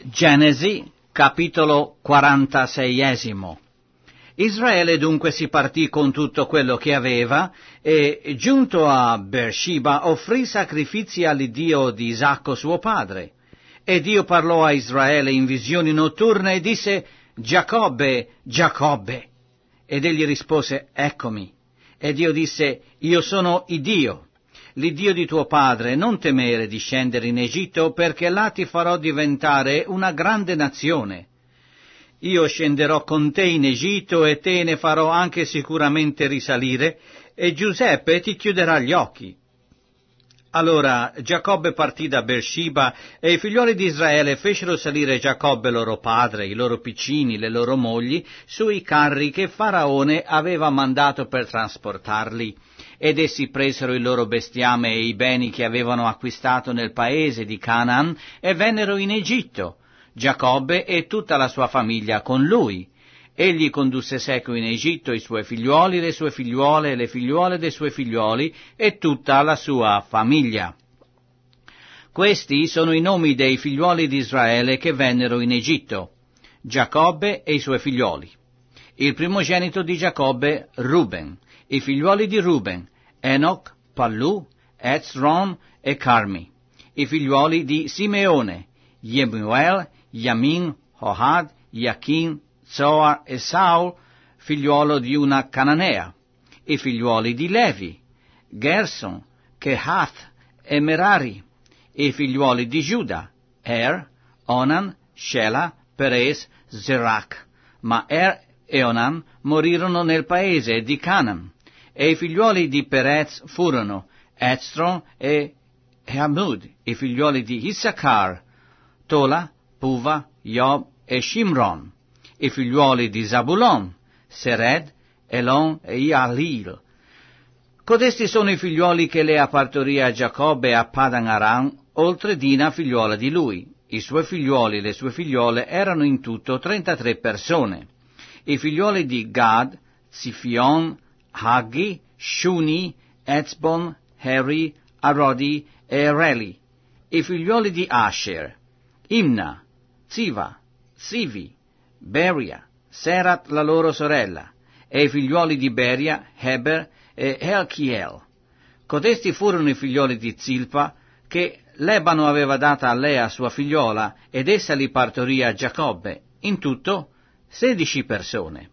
Genesi, capitolo 46. Israele dunque si partì con tutto quello che aveva e, giunto a Beersheba, offrì sacrifici all'Iddio di Isacco suo padre. E Dio parlò a Israele in visioni notturne e disse: Giacobbe, Giacobbe. Ed egli rispose: Eccomi. E Dio disse: Io sono Iddio, l'Iddio di tuo padre. Non temere di scendere in Egitto, perché là ti farò diventare una grande nazione. Io scenderò con te in Egitto e te ne farò anche sicuramente risalire, e Giuseppe ti chiuderà gli occhi. Allora Giacobbe partì da Beersheba, e i figlioli di Israele fecero salire Giacobbe loro padre, i loro piccini, le loro mogli, sui carri che Faraone aveva mandato per trasportarli. Ed essi presero il loro bestiame e i beni che avevano acquistato nel paese di Canaan e vennero in Egitto, Giacobbe e tutta la sua famiglia con lui. Egli condusse seco in Egitto i suoi figliuoli, le sue figliuole e le figliuole dei suoi figliuoli e tutta la sua famiglia. Questi sono i nomi dei figliuoli di Israele che vennero in Egitto: Giacobbe e i suoi figliuoli. Il primogenito di Giacobbe, Ruben. I figliuoli di Ruben: Enoch, Pallu, Ezron e Carmi. I figliuoli di Simeone: Jemuel, Yamin, Ohad, Jachin, Zoar e Saul, figliuolo di una cananea. I figliuoli di Levi: Gerson, Kehath e Merari. I figliuoli di Giuda: Onan, Shela, Perez, Zerach. Ma e Onan morirono nel paese di Canaan. E i figliuoli di Perez furono Ezron e Hamud. I figliuoli di Issachar: Tola, Puva, Job e Shimron. I figliuoli di Zabulon: Sered, Elon e Ialil. Codesti sono i figliuoli che Lea partorì a Giacobbe a Padan Aram, oltre Dina figliuola di lui. I suoi figliuoli e le sue figliuole erano in tutto 33 persone. I figliuoli di Gad: Zifion, Haggi, Shuni, Ezbon, Heri, Arodi e Ereli. I figliuoli di Asher: Imna, Ziva, Sivi, Beria, Serat la loro sorella, e i figliuoli di Beria, Heber e Elchiel. Codesti furono i figlioli di Zilpa, che Lebano aveva data a Lea sua figliola, ed essa li partorì a Giacobbe, in tutto 16 persone.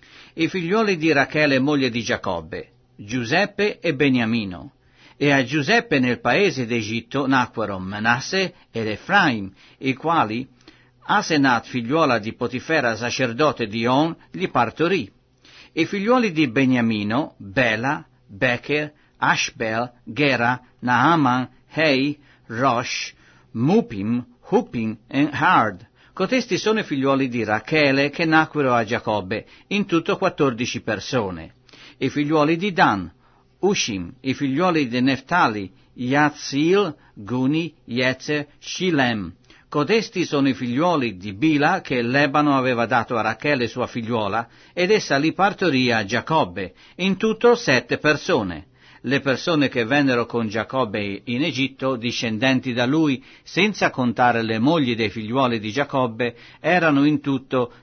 I figlioli di Rachele, moglie di Giacobbe: Giuseppe e Beniamino. E a Giuseppe nel paese d'Egitto nacquero Manasse ed Efraim, i quali Asenat, figliuola di Potifera, sacerdote di On, gli partorì. I figliuoli di Beniamino: Bela, Becher, Ashbel, Gera, Naaman, Hei, Rosh, Mupim, Hupim e Hard. Cotesti sono i figliuoli di Rachele che nacquero a Giacobbe, in tutto 14 persone. I figliuoli di Dan: Ushim. I figliuoli di Neftali: Yatzil, Guni, Jetzer, Shilem. Codesti sono i figliuoli di Bila che Lebano aveva dato a Rachele sua figliuola, ed essa li partorì a Giacobbe, in tutto 7 persone. Le persone che vennero con Giacobbe in Egitto, discendenti da lui, senza contare le mogli dei figliuoli di Giacobbe, erano in tutto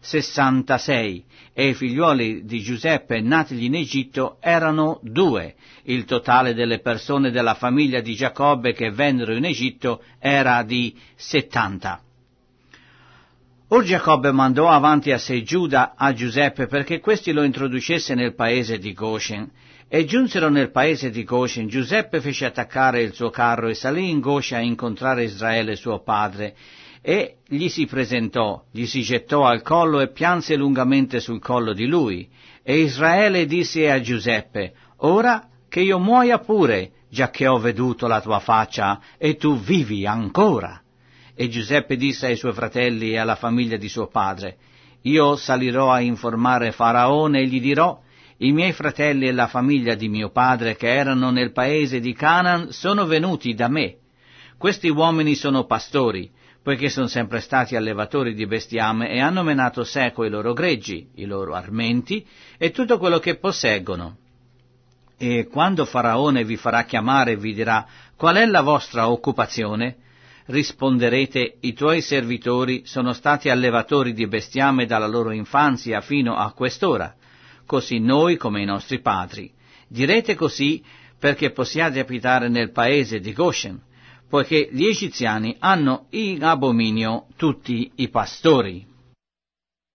66, e i figliuoli di Giuseppe natigli in Egitto erano 2. Il totale delle persone della famiglia di Giacobbe che vennero in Egitto era di 70. Or Giacobbe mandò avanti a sé Giuda a Giuseppe perché questi lo introducesse nel paese di Goshen. E giunsero nel paese di Goshen. Giuseppe fece attaccare il suo carro e salì in Goshen a incontrare Israele suo padre, e gli si presentò, gli si gettò al collo e pianse lungamente sul collo di lui. E Israele disse a Giuseppe: Ora che io muoia pure, giacché ho veduto la tua faccia, e tu vivi ancora. E Giuseppe disse ai suoi fratelli e alla famiglia di suo padre: Io salirò a informare Faraone e gli dirò: I miei fratelli e la famiglia di mio padre che erano nel paese di Canaan sono venuti da me. Questi uomini sono pastori, poiché sono sempre stati allevatori di bestiame e hanno menato seco i loro greggi, i loro armenti e tutto quello che posseggono. E quando Faraone vi farà chiamare e vi dirà: Qual è la vostra occupazione? risponderete, i tuoi servitori sono stati allevatori di bestiame dalla loro infanzia fino a quest'ora, così noi come i nostri padri. Direte così perché possiate abitare nel paese di Goshen, poiché gli egiziani hanno in abominio tutti i pastori.